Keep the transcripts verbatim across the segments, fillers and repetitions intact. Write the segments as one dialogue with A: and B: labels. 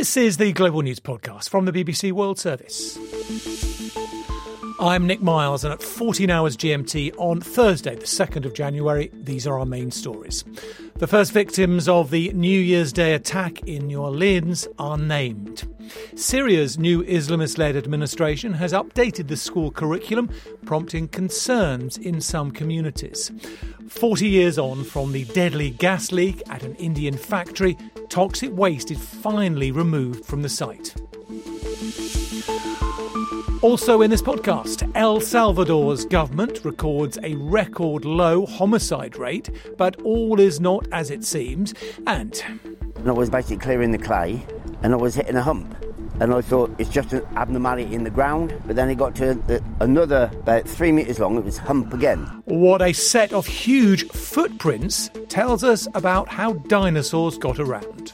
A: This is the Global News Podcast from the B B C World Service. I'm Nick Miles, and at fourteen hours G M T on Thursday, the second of January, these are our main stories. The first victims of the New Year's Day attack in New Orleans are named. Syria's new Islamist-led administration has updated the school curriculum, prompting concerns in some communities. Forty years on from the deadly gas leak at an Indian factory, toxic waste is finally removed from the site. Also in this podcast, El Salvador's government records a record low homicide rate, but all is not as it seems, and...
B: And I was basically clearing the clay, and I was hitting a hump. And I thought it's just an abnormality in the ground, but then it got to the, another, about three metres long, it was hump again.
A: What a set of huge footprints tells us about how dinosaurs got around.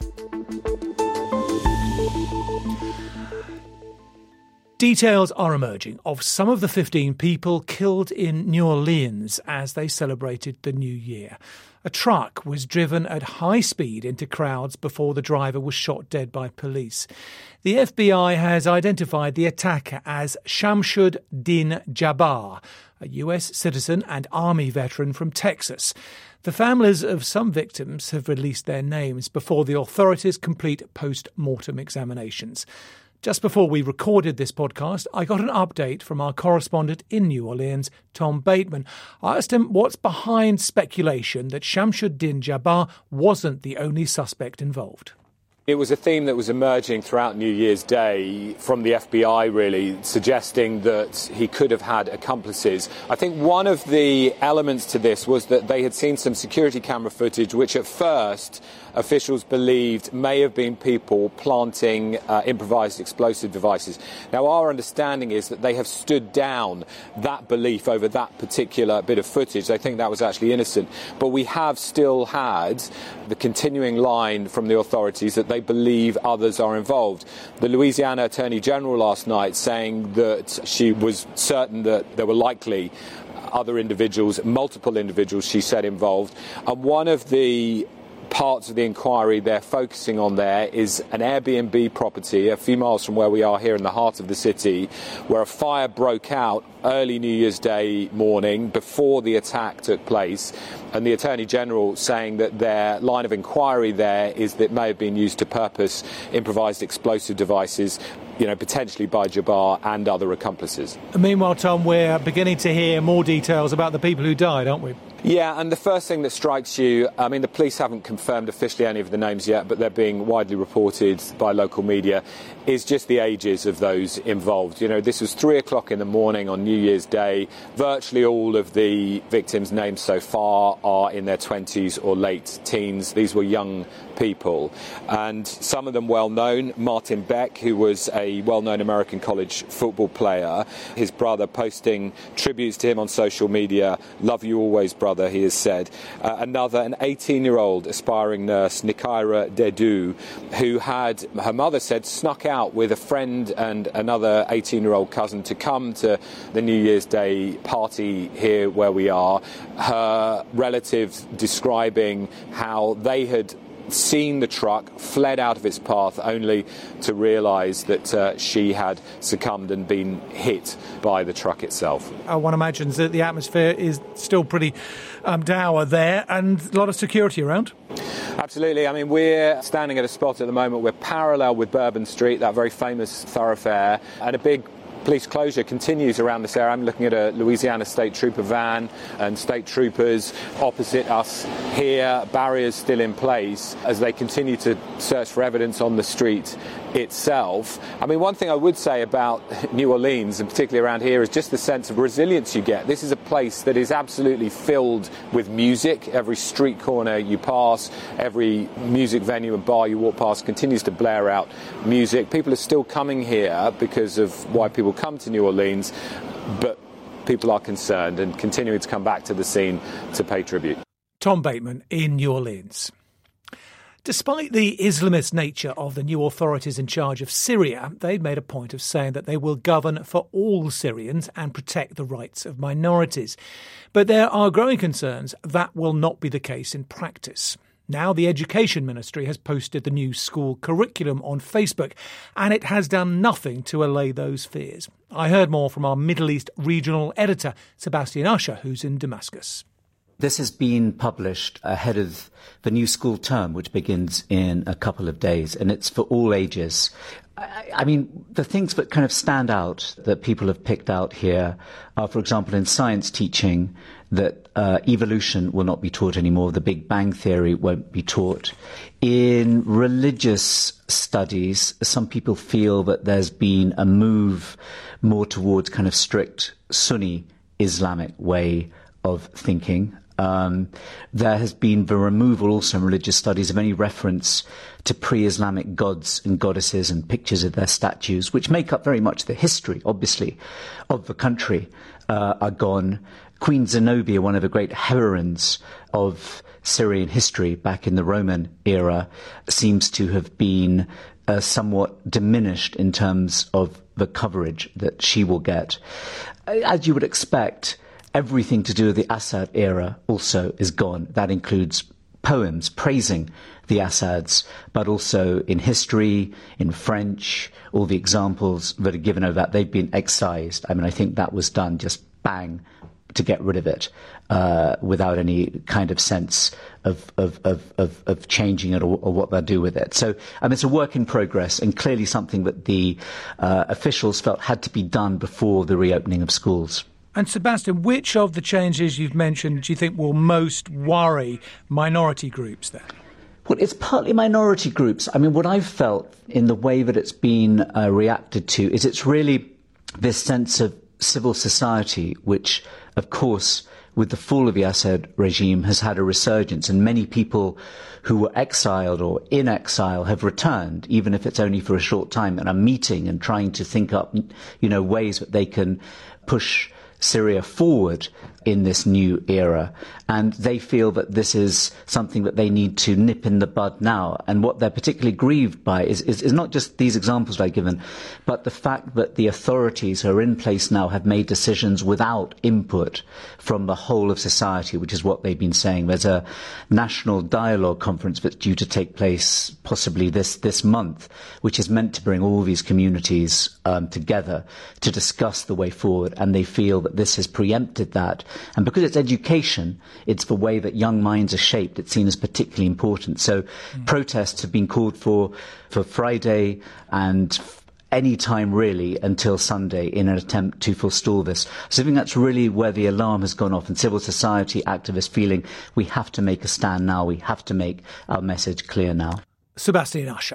A: Details are emerging of some of the fifteen people killed in New Orleans as they celebrated the new year. A truck was driven at high speed into crowds before the driver was shot dead by police. The F B I has identified the attacker as Shamshud Din Jabbar, a U S citizen and Army veteran from Texas. The families of some victims have released their names before the authorities complete post-mortem examinations. Just before we recorded this podcast, I got an update from our correspondent in New Orleans, Tom Bateman. I asked him what's behind speculation that Shamshud Din Jabbar wasn't the only suspect involved.
C: It was a theme that was emerging throughout New Year's Day from the F B I, really, suggesting that he could have had accomplices. I think one of the elements to this was that they had seen some security camera footage, which at first officials believed may have been people planting uh, improvised explosive devices. Now, our understanding is that they have stood down that belief over that particular bit of footage. They think that was actually innocent. But we have still had the continuing line from the authorities that they believe others are involved. The Louisiana Attorney General last night saying that she was certain that there were likely other individuals, multiple individuals, she said, involved. And one of the parts of the inquiry they're focusing on there is an Airbnb property a few miles from where we are here in the heart of the city, where a fire broke out early New Year's Day morning before the attack took place, and the Attorney General saying that their line of inquiry there is that it may have been used to purpose improvised explosive devices, you know, potentially by Jabbar and other accomplices.
A: Meanwhile, Tom, we're beginning to hear more details about the people who died, aren't we?
C: Yeah, and the first thing that strikes you, I mean, the police haven't confirmed officially any of the names yet, but they're being widely reported by local media, is just the ages of those involved. You know, this was three o'clock in the morning on New Year's Day. Virtually all of the victims named so far are in their twenties or late teens. These were young people, and some of them well known. Martin Beck, who was a well-known American college football player, his brother posting tributes to him on social media. Love you always, brother, he has said. Uh, another, an eighteen-year-old aspiring nurse, Nikaira Dedu, who had, her mother said, snuck out with a friend and another eighteen-year-old cousin to come to the New Year's Day party here where we are. Her relatives describing how they had seen the truck, fled out of its path, only to realise that uh, she had succumbed and been hit by the truck itself.
A: Uh, one imagines that the atmosphere is still pretty um, dour there, and a lot of security around.
C: Absolutely. I mean, we're standing at a spot at the moment. We're parallel with Bourbon Street, that very famous thoroughfare, and a big police closure continues around this area. I'm looking at a Louisiana State Trooper van and state troopers opposite us here, barriers still in place as they continue to search for evidence on the street itself. I mean, one thing I would say about New Orleans, and particularly around here, is just the sense of resilience you get. This is a place that is absolutely filled with music. Every street corner you pass, every music venue and bar you walk past continues to blare out music. People are still coming here because of why people come to New Orleans, but people are concerned and continuing to come back to the scene to pay tribute.
A: Tom Bateman in New Orleans. Despite the Islamist nature of the new authorities in charge of Syria, they've made a point of saying that they will govern for all Syrians and protect the rights of minorities. But there are growing concerns that will not be the case in practice. Now the Education Ministry has posted the new school curriculum on Facebook, and it has done nothing to allay those fears. I heard more from our Middle East regional editor, Sebastian Usher, who's in Damascus.
D: This has been published ahead of the new school term, which begins in a couple of days, and it's for all ages. I, I mean, the things that kind of stand out that people have picked out here are, for example, in science teaching, that uh, evolution will not be taught anymore, the Big Bang Theory won't be taught. In religious studies, some people feel that there's been a move more towards kind of strict Sunni Islamic way of thinking. Um, there has been the removal also in religious studies of any reference to pre-Islamic gods and goddesses and pictures of their statues, which make up very much the history, obviously, of the country, uh, are gone. Queen Zenobia, one of the great heroines of Syrian history back in the Roman era, seems to have been uh, somewhat diminished in terms of the coverage that she will get. As you would expect, everything to do with the Assad era also is gone. That includes poems praising the Assads, but also in history, in French, all the examples that are given of that, they've been excised. I mean, I think that was done just bang to get rid of it, uh, without any kind of sense of, of, of, of, of changing it or, or what they'll do with it. So, I mean, it's a work in progress and clearly something that the uh, officials felt had to be done before the reopening of schools.
A: And Sebastian, which of the changes you've mentioned do you think will most worry minority groups then?
D: Well, it's partly minority groups. I mean, what I've felt in the way that it's been uh, reacted to is it's really this sense of civil society, which, of course, with the fall of the Assad regime has had a resurgence, and many people who were exiled or in exile have returned, even if it's only for a short time, and are meeting and trying to think up, you know, ways that they can push Syria forward in this new era, and they feel that this is something that they need to nip in the bud now. And what they're particularly grieved by is, is, is not just these examples I've given, but the fact that the authorities who are in place now have made decisions without input from the whole of society, which is what they've been saying. There's a national dialogue conference that's due to take place possibly this, this month, which is meant to bring all these communities um, together to discuss the way forward, and they feel that this has preempted that. And because it's education, it's the way that young minds are shaped, it's seen as particularly important. So mm. protests have been called for for Friday and any time really until Sunday in an attempt to forestall this. So I think that's really where the alarm has gone off, and civil society activists feeling we have to make a stand now, we have to make our message clear now.
A: Sebastian Usher.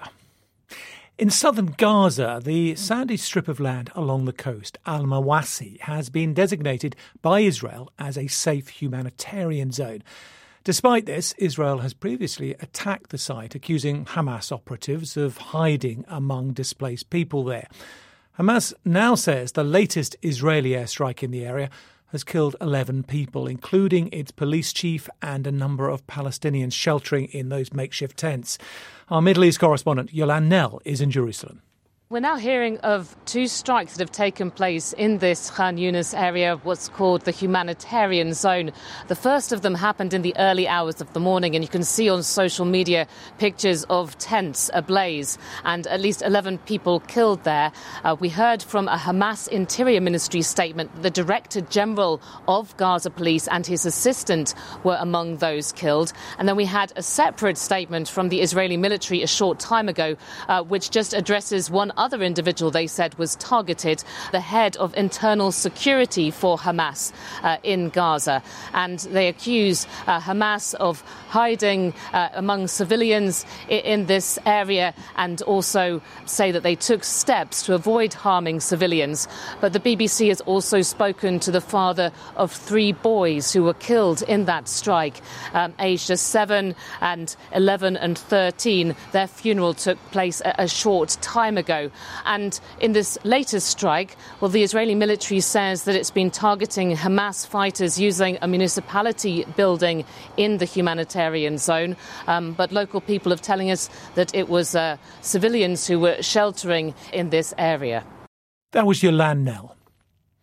A: In southern Gaza, the sandy strip of land along the coast, Al-Mawasi, has been designated by Israel as a safe humanitarian zone. Despite this, Israel has previously attacked the site, accusing Hamas operatives of hiding among displaced people there. Hamas now says the latest Israeli airstrike in the area has killed eleven people, including its police chief and a number of Palestinians sheltering in those makeshift tents. Our Middle East correspondent, Yolande Knell, is in Jerusalem.
E: We're now hearing of two strikes that have taken place in this Khan Yunis area, what's called the humanitarian zone. The first of them happened in the early hours of the morning, and you can see on social media pictures of tents ablaze and at least eleven people killed there. Uh, we heard from a Hamas Interior Ministry statement. The Director General of Gaza Police and his assistant were among those killed. And then we had a separate statement from the Israeli military a short time ago, uh, which just addresses one other individual they said was targeted, the head of internal security for Hamas uh, in Gaza. And they accuse uh, Hamas of hiding uh, among civilians in, in this area, and also say that they took steps to avoid harming civilians. But the B B C has also spoken to the father of three boys who were killed in that strike, um, aged just seven and eleven and thirteen. Their funeral took place a, a short time ago. And in this latest strike, well, the Israeli military says that it's been targeting Hamas fighters using a municipality building in the humanitarian zone. Um, but local people are telling us that it was uh, civilians who were sheltering in this area.
A: That was Yolande Knell.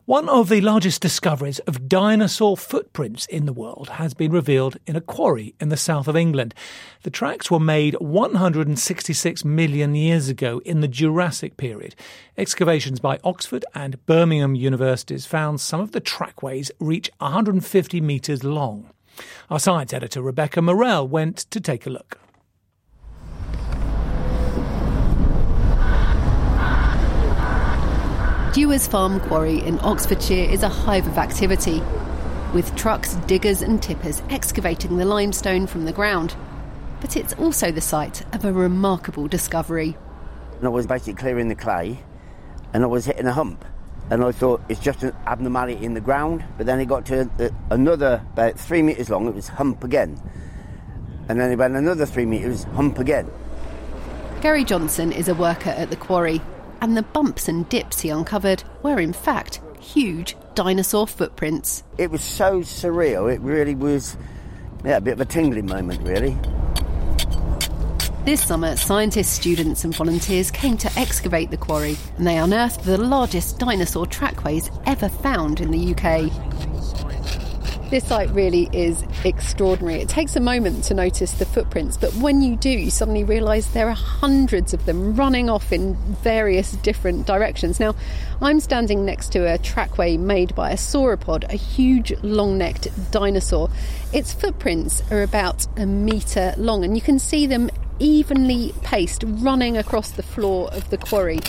A: One of the largest discoveries of dinosaur footprints in the world has been revealed in a quarry in the south of England. The tracks were made one hundred sixty-six million years ago in the Jurassic period. Excavations by Oxford and Birmingham universities found some of the trackways reach one hundred fifty metres long. Our science editor Rebecca Morell went to take a look.
F: Dewars Farm Quarry in Oxfordshire is a hive of activity, with trucks, diggers and tippers excavating the limestone from the ground. But it's also the site of a remarkable discovery.
B: And I was basically clearing the clay and I was hitting a hump. And I thought it's just an abnormality in the ground. But then it got to the, another, about three metres long, it was hump again. And then it went another three metres, hump again.
F: Gary Johnson is a worker at the quarry. And the bumps and dips he uncovered were, in fact, huge dinosaur footprints.
B: It was so surreal. It really was, yeah, a bit of a tingling moment, really.
F: This summer, scientists, students and volunteers came to excavate the quarry, and they unearthed the largest dinosaur trackways ever found in the U K. This site really is extraordinary. It takes a moment to notice the footprints, but when you do, you suddenly realise there are hundreds of them running off in various different directions. Now, I'm standing next to a trackway made by a sauropod, a huge long-necked dinosaur. Its footprints are about a metre long, and you can see them evenly paced running across the floor of the quarry.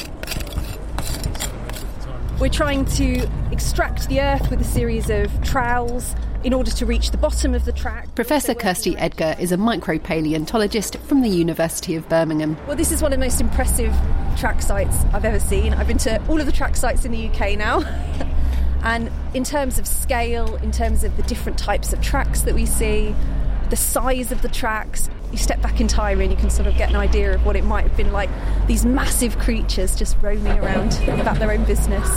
G: We're trying to extract the earth with a series of trowels in order to reach the bottom of the track.
F: Professor Kirsty Edgar is a micropaleontologist from the University of Birmingham.
G: Well, this is one of the most impressive track sites I've ever seen. I've been to all of the track sites in the U K now. And in terms of scale, in terms of the different types of tracks that we see, the size of the tracks, you step back in time and you can sort of get an idea of what it might have been like. These massive creatures just roaming around about their own business.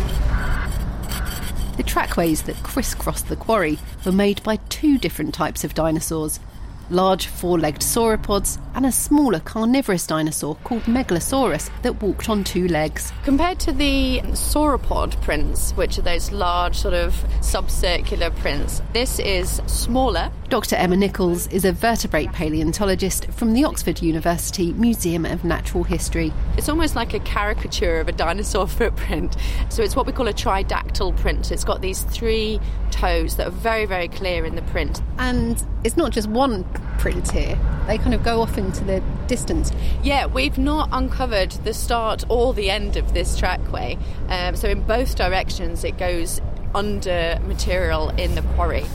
F: The trackways that crisscross the quarry were made by two different types of dinosaurs. Large four-legged sauropods and a smaller carnivorous dinosaur called Megalosaurus that walked on two legs.
H: Compared to the sauropod prints, which are those large sort of subcircular prints, this is smaller.
F: Doctor Emma Nichols is a vertebrate paleontologist from the Oxford University Museum of Natural History.
H: It's almost like a caricature of a dinosaur footprint. So it's what we call a tridactyl print. It's got these three toes that are very, very clear in the print.
F: And it's not just one print here. They kind of go off into the distance.
H: Yeah, we've not uncovered the start or the end of this trackway. Um, so in both directions it goes under material in the quarry.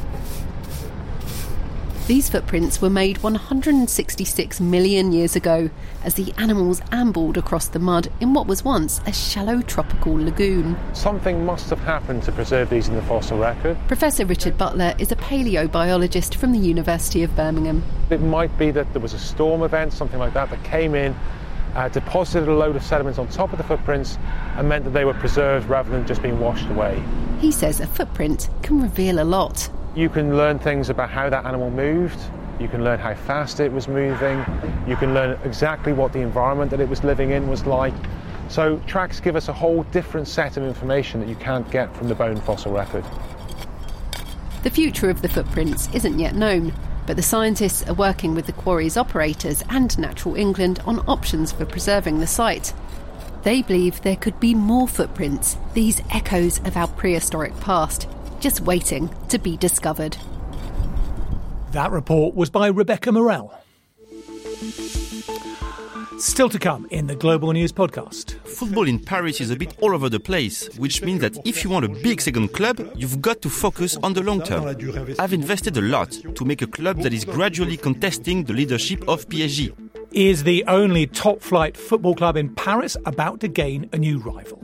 F: These footprints were made one hundred sixty-six million years ago as the animals ambled across the mud in what was once a shallow tropical lagoon.
I: Something must have happened to preserve these in the fossil record.
F: Professor Richard Butler is a paleobiologist from the University of Birmingham.
I: It might be that there was a storm event, something like that, that came in, uh, deposited a load of sediments on top of the footprints and meant that they were preserved rather than just being washed away.
F: He says a footprint can reveal a lot.
I: You can learn things about how that animal moved, you can learn how fast it was moving, you can learn exactly what the environment that it was living in was like. So tracks give us a whole different set of information that you can't get from the bone fossil record.
F: The future of the footprints isn't yet known, but the scientists are working with the quarry's operators and Natural England on options for preserving the site. They believe there could be more footprints, these echoes of our prehistoric past, just waiting to be discovered.
A: That report was by Rebecca Morell. Still to come in the Global News podcast.
J: Football in Paris is a bit all over the place, which means that if you want a big second club, you've got to focus on the long term. I've invested a lot to make a club that is gradually contesting the leadership of P S G.
A: Is the only top-flight football club in Paris about to gain a new rival?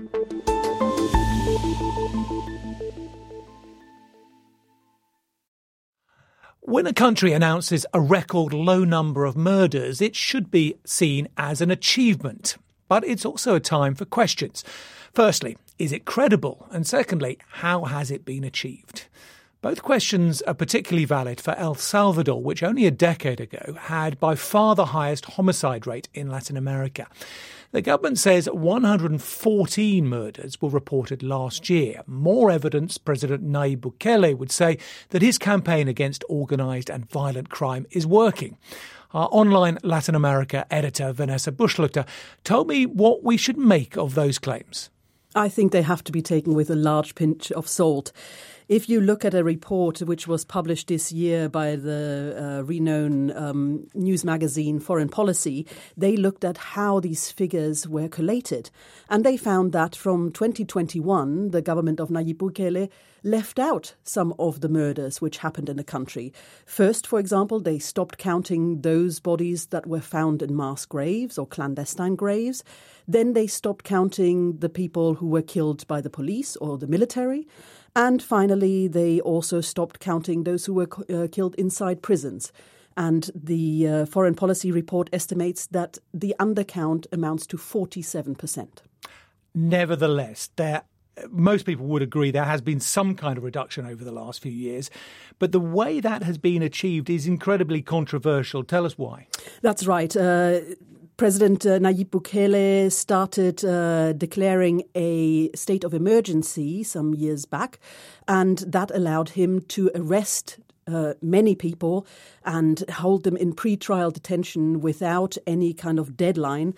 A: When a country announces a record low number of murders, it should be seen as an achievement. But it's also a time for questions. Firstly, is it credible? And secondly, how has it been achieved? Both questions are particularly valid for El Salvador, which only a decade ago had by far the highest homicide rate in Latin America. The government says one hundred fourteen murders were reported last year. More evidence President Nayib Bukele would say that his campaign against organised and violent crime is working. Our online Latin America editor, Vanessa Bushlutter, told me what we should make of those claims.
K: I think they have to be taken with a large pinch of salt. If you look at a report which was published this year by the uh, renowned um, news magazine Foreign Policy, they looked at how these figures were collated. And they found that from twenty twenty-one, the government of Nayib Bukele left out some of the murders which happened in the country. First, for example, they stopped counting those bodies that were found in mass graves or clandestine graves. Then they stopped counting the people who were killed by the police or the military. And finally, they also stopped counting those who were uh, killed inside prisons. And the uh, Foreign Policy report estimates that the undercount amounts to forty-seven percent.
A: Nevertheless, there, most people would agree there has been some kind of reduction over the last few years. But the way that has been achieved is incredibly controversial. Tell us why.
K: That's right. Uh, President uh, Nayib Bukele started uh, declaring a state of emergency some years back, and that allowed him to arrest uh, many people and hold them in pre-trial detention without any kind of deadline.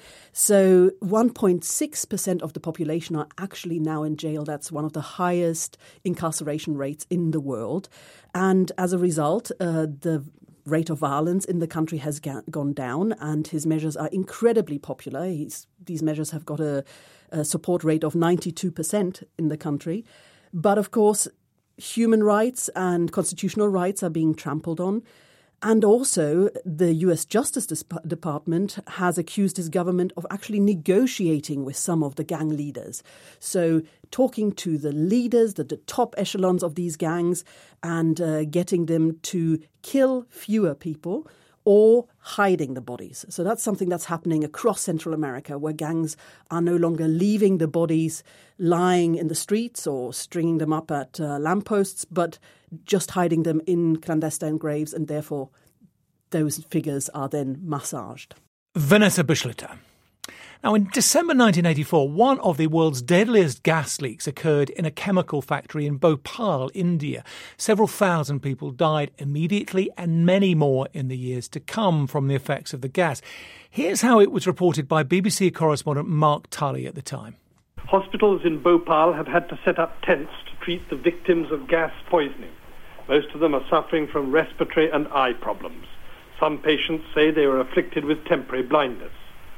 K: So one point six percent of the population are actually now in jail. That's one of the highest incarceration rates in the world. And as a result, uh, the rate of violence in the country has ga- gone down, and his measures are incredibly popular. He's, these measures have got a, a support rate of ninety-two percent in the country. But of course, human rights and constitutional rights are being trampled on. And also, the U S Justice Department has accused his government of actually negotiating with some of the gang leaders. So talking to the leaders, the, the top echelons of these gangs, and uh, getting them to kill fewer people or hiding the bodies. So that's something that's happening across Central America, where gangs are no longer leaving the bodies lying in the streets or stringing them up at uh, lampposts, but just hiding them in clandestine graves, and therefore those figures are then massaged.
A: Vanessa Bushlutter. Now, in December nineteen eighty-four, one of the world's deadliest gas leaks occurred in a chemical factory in Bhopal, India. Several thousand people died immediately and many more in the years to come from the effects of the gas. Here's how it was reported by B B C correspondent Mark Tully at the time.
L: Hospitals in Bhopal have had to set up tents to treat the victims of gas poisoning. Most of them are suffering from respiratory and eye problems. Some patients say they were afflicted with temporary blindness.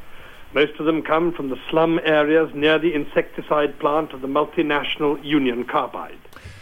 L: Most of them come from the slum areas near the insecticide plant of the multinational Union Carbide.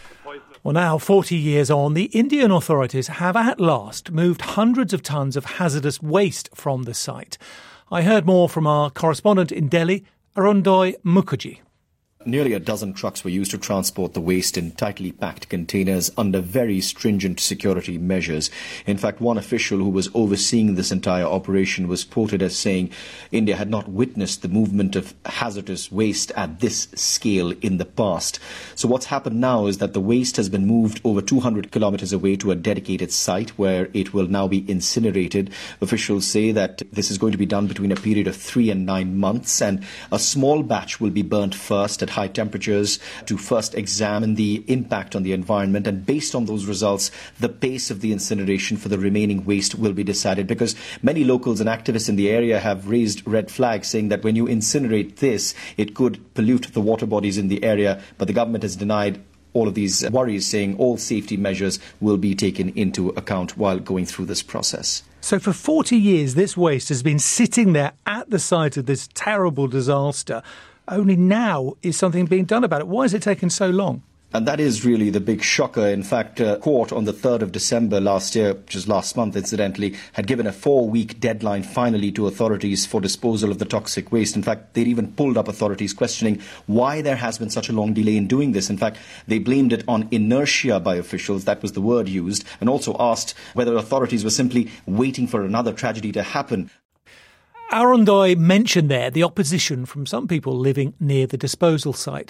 A: Well, now, forty years on, the Indian authorities have at last moved hundreds of tons of hazardous waste from the site. I heard more from our correspondent in Delhi, Arundoy Mukherjee.
M: Nearly a dozen trucks were used to transport the waste in tightly packed containers under very stringent security measures. In fact, one official who was overseeing this entire operation was quoted as saying India had not witnessed the movement of hazardous waste at this scale in the past. So what's happened now is that the waste has been moved over two hundred kilometers away to a dedicated site where it will now be incinerated. Officials say that this is going to be done between a period of three and nine months, and a small batch will be burnt first at high temperatures to first examine the impact on the environment, and based on those results, the pace of the incineration for the remaining waste will be decided, because many locals and activists in the area have raised red flags saying that when you incinerate this, it could pollute the water bodies in the area, but the government has denied all of these worries, saying all safety measures will be taken into account while going through this process.
A: So for forty years, this waste has been sitting there at the site of this terrible disaster. Only now is something being done about it. Why has it taken so long?
M: And that is really the big shocker. In fact, uh, court on the third of December last year, which is last month incidentally, had given a four-week deadline finally to authorities for disposal of the toxic waste. In fact, they'd even pulled up authorities questioning why there has been such a long delay in doing this. In fact, they blamed it on inertia by officials, that was the word used, and also asked whether authorities were simply waiting for another tragedy to happen.
A: Arundoy mentioned there the opposition from some people living near the disposal site.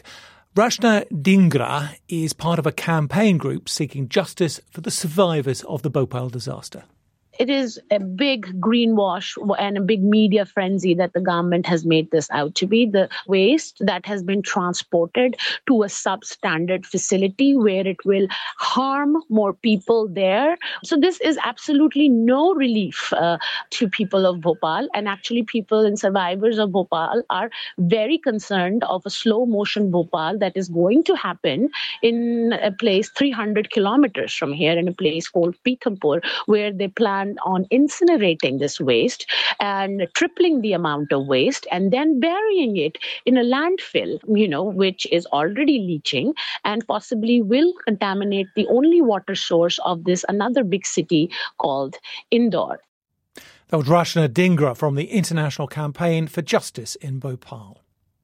A: Rachna Dhingra is part of a campaign group seeking justice for the survivors of the Bhopal disaster.
N: It is a big greenwash and a big media frenzy that the government has made this out to be. The waste that has been transported to a substandard facility where it will harm more people there. So this is absolutely no relief uh, to people of Bhopal. And actually people and survivors of Bhopal are very concerned of a slow motion Bhopal that is going to happen in a place three hundred kilometers from here, in a place called Pithampur, where they plan on incinerating this waste and tripling the amount of waste and then burying it in a landfill, you know, which is already leaching and possibly will contaminate the only water source of this another big city called Indore.
A: That was Rachna Dhingra from the International Campaign for Justice in Bhopal.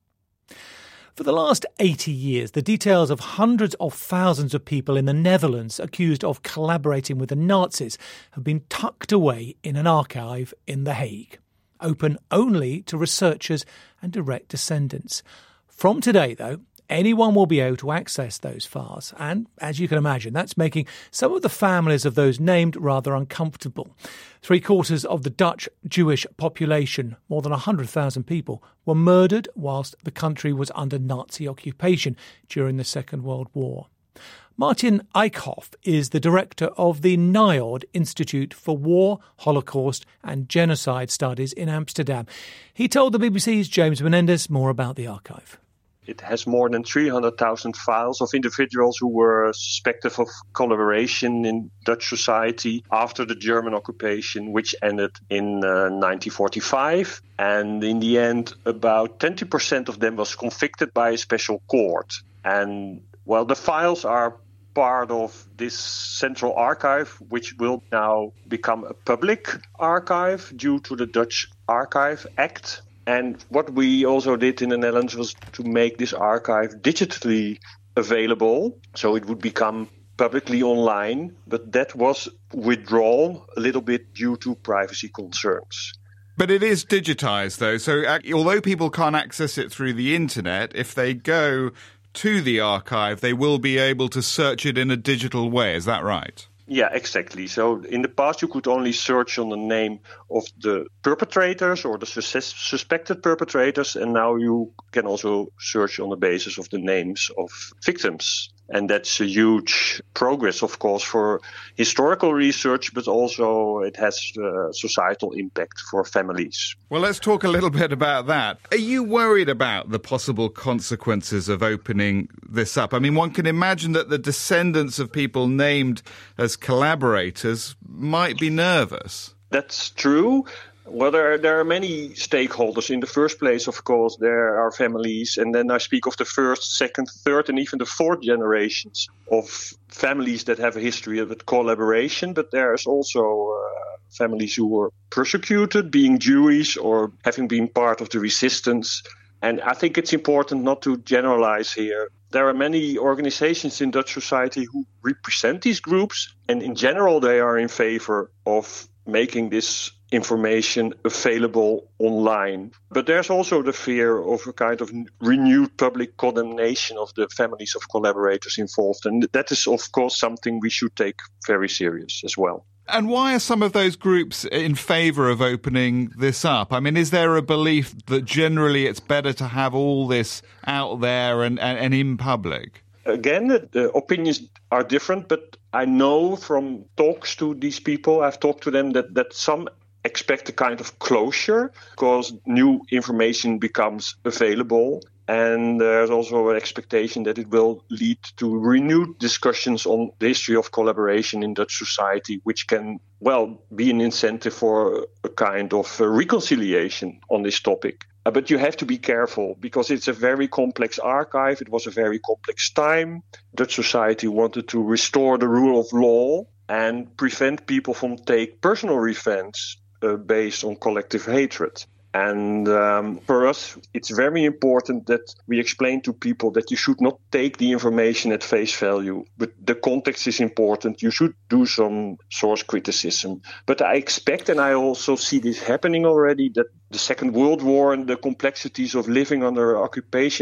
A: For the last eighty years, the details of hundreds of thousands of people in the Netherlands accused of collaborating with the Nazis have been tucked away in an archive in The Hague, open only to researchers and direct descendants. From today, though, anyone will be able to access those files, and, as you can imagine, that's making some of the families of those named rather uncomfortable. Three quarters of the Dutch Jewish population, more than one hundred thousand people, were murdered whilst the country was under Nazi occupation during the Second World War. Martin Eickhoff is the director of the NIOD Institute for War, Holocaust and Genocide Studies in Amsterdam. He told the B B C's James Menendez more about the archive.
O: It has more than three hundred thousand files of individuals who were suspected of collaboration in Dutch society after the German occupation, which ended in uh, nineteen forty-five. And in the end, about twenty percent of them was convicted by a special court. And, well, the files are part of this central archive, which will now become a public archive due to the Dutch Archive Act. And what we also did in the Netherlands was to make this archive digitally available, so it would become publicly online, but that was withdrawn a little bit due to privacy concerns.
P: But it is digitized, though, so although people can't access it through the internet, if they go to the archive, they will be able to search it in a digital way. Is that right?
O: Yeah, exactly. So in the past, you could only search on the name of the perpetrators or the sus- suspected perpetrators. And now you can also search on the basis of the names of victims. And that's a huge progress, of course, for historical research, but also it has uh, societal impact for families.
P: Well, let's talk a little bit about that. Are you worried about the possible consequences of opening this up? I mean, one can imagine that the descendants of people named as collaborators might be nervous.
O: That's true. Well, there, there are many stakeholders. In the first place, of course, there are families. And then I speak of the first, second, third, and even the fourth generations of families that have a history of collaboration. But there's also uh, families who were persecuted, being Jewish or having been part of the resistance. And I think it's important not to generalize here. There are many organizations in Dutch society who represent these groups. And in general, they are in favor of making this information available online. But there's also the fear of a kind of renewed public condemnation of the families of collaborators involved. And that is, of course, something we should take very serious as well.
P: And why are some of those groups in favour of opening this up? I mean, is there a belief that generally it's better to have all this out there and, and, and in public?
O: Again, the opinions are different, but I know from talks to these people, I've talked to them, that, that some expect a kind of closure because new information becomes available. And there's also an expectation that it will lead to renewed discussions on the history of collaboration in Dutch society, which can, well, be an incentive for a kind of reconciliation on this topic. Uh, but you have to be careful because it's a very complex archive. It was a very complex time. Dutch society wanted to restore the rule of law and prevent people from taking personal revenge uh, based on collective hatred. And um, for us, it's very important that we explain to people that you should not take the information at face value. But the context is important. You should do some source criticism. But I expect, and I also see this happening already, that the Second World War and the complexities of living under occupation are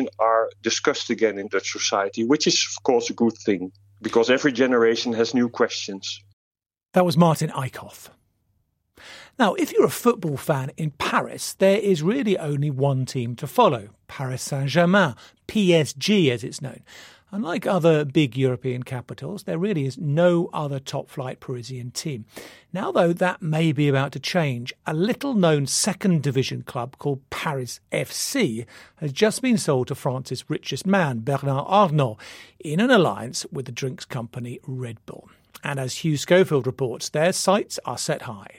O: are discussed again in Dutch society, which is, of course, a good thing, because every generation has new questions.
A: That was Martin Eickhoff. Now, if you're a football fan in Paris, there is really only one team to follow, Paris Saint-Germain, P S G as it's known. Unlike other big European capitals, there really is no other top-flight Parisian team. Now, though, that may be about to change. A little-known second-division club called Paris F C has just been sold to France's richest man, Bernard Arnault, in an alliance with the drinks company Red Bull. And as Hugh Schofield reports, their sights are set high.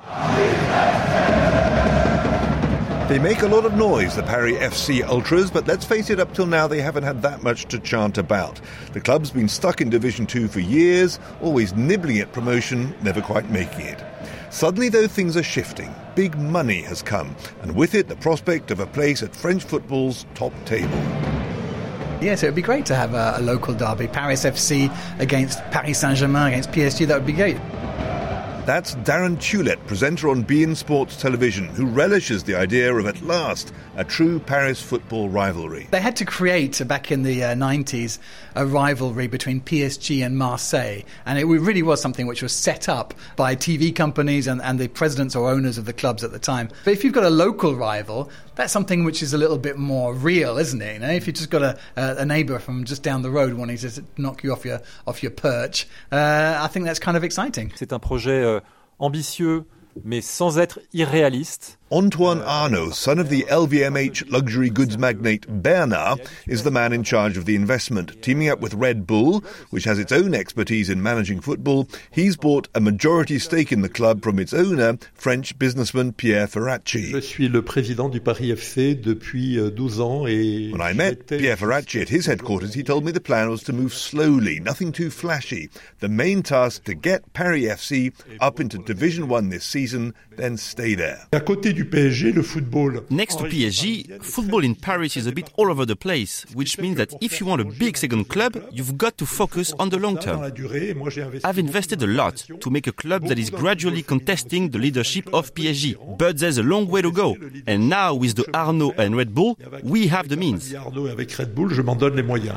Q: They make a lot of noise, the Paris F C Ultras, but let's face it, up till now they haven't had that much to chant about. The club's been stuck in Division two for years, always nibbling at promotion, never quite making it. Suddenly, though, things are shifting. Big money has come, and with it the prospect of a place at French football's top table.
R: Yes, it would be great to have a, a local derby. Paris F C against Paris Saint-Germain against P S G, that would be great.
Q: That's Darren Tulett, presenter on B N Sports Television, who relishes the idea of, at last, a true Paris football rivalry.
R: They had to create, back in the uh, nineties, a rivalry between P S G and Marseille. And it really was something which was set up by T V companies and, and the presidents or owners of the clubs at the time. But if you've got a local rival, that's something which is a little bit more real, isn't it? You know, if you've just got a, a, a neighbour from just down the road wanting to knock you off your off your perch, uh, I think that's kind of exciting.
S: C'est un projet euh, ambitieux, mais sans être irréaliste.
Q: Antoine Arnault, son of the L V M H luxury goods magnate Bernard, is the man in charge of the investment. Teaming up with Red Bull, which has its own expertise in managing football, he's bought a majority stake in the club from its owner, French businessman Pierre Ferracci.
T: Je suis le président du Paris F C depuis douze ans et...
Q: When I met Pierre Ferracci at his headquarters, he told me the plan was to move slowly, nothing too flashy. The main task to get Paris F C up into Division one this season, then stay there.
J: À côté du P S G, le football. Next to P S G, football in Paris is a bit all over the place, which means that if you want a big second club, you've got to focus on the long term. I've invested a lot to make a club that is gradually contesting the leadership of P S G, but there's a long way to go. And now with the Arnault and Red Bull, we have the means.
T: Arnault avec Red Bull, je m'en donne les moyens.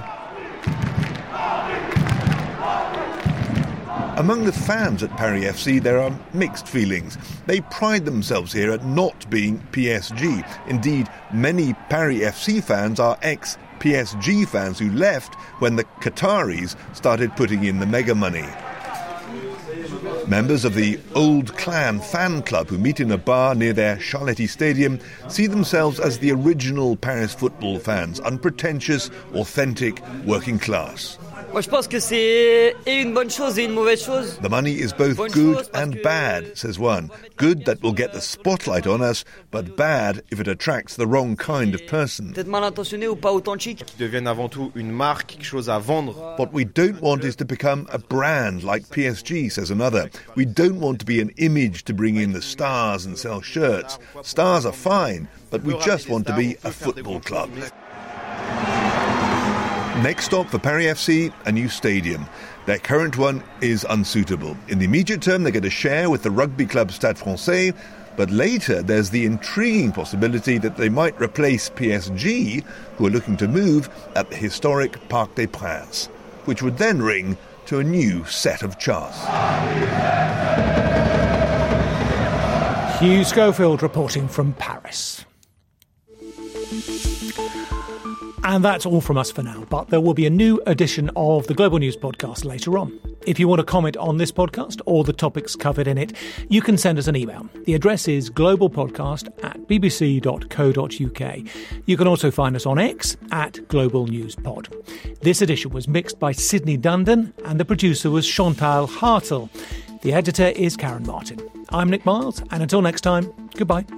Q: Among the fans at Paris F C, there are mixed feelings. They pride themselves here at not being P S G. Indeed, many Paris F C fans are ex-P S G fans who left when the Qataris started putting in the mega money. Members of the Old Clan fan club who meet in a bar near their Charletti Stadium see themselves as the original Paris football fans, unpretentious, authentic, working class. The money is both good and bad, says one. Good that will get the spotlight on us, but bad if it attracts the wrong kind of person. What we don't want is to become a brand like P S G, says another. We don't want to be an image to bring in the stars and sell shirts. Stars are fine, but we just want to be a football club. Next stop for Paris F C, a new stadium. Their current one is unsuitable. In the immediate term, they get a share with the rugby club Stade Francais, but later there's the intriguing possibility that they might replace P S G, who are looking to move, at the historic Parc des Princes, which would then ring to a new set of charts.
A: Hugh Schofield reporting from Paris. And that's all from us for now, but there will be a new edition of the Global News Podcast later on. If you want to comment on this podcast or the topics covered in it, you can send us an email. The address is globalpodcast at bbc dot co dot uk. You can also find us on X at Global News Pod. This edition was mixed by Sydney Dundon and the producer was Chantal Hartel. The editor is Karen Martin. I'm Nick Miles, and until next time, goodbye.